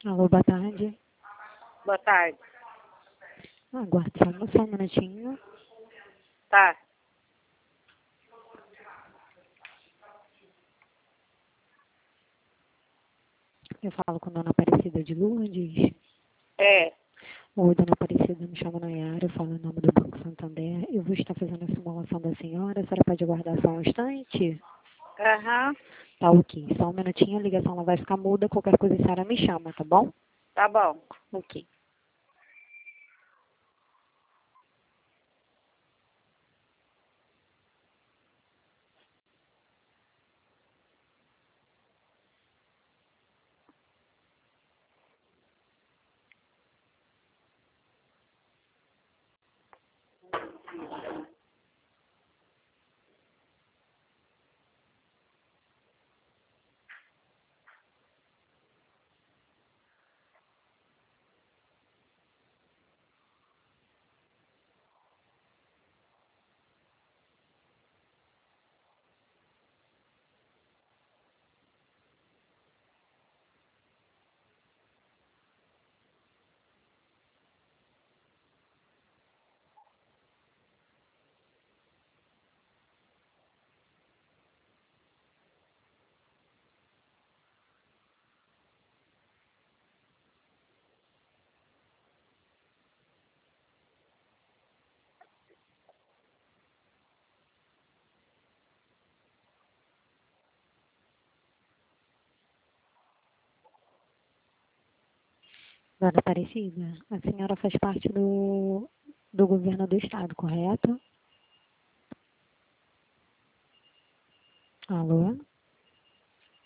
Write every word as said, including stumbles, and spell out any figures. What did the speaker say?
Alô, boa tarde. Boa tarde. Aguarde só, só um minutinho. Tá. Eu falo com a dona Aparecida de Lourdes. É. Oi, dona Aparecida, me chamo Nayara, eu falo em nome do Banco Santander. Eu vou estar fazendo a simulação da senhora. A senhora pode aguardar só um instante? Aham. Tá ok. Só um minutinho, a ligação ela vai ficar muda. Qualquer coisa a senhora me chama, tá bom? Tá bom. Ok. Dona Aparecida, a senhora faz parte do, do governo do estado, correto? Alô?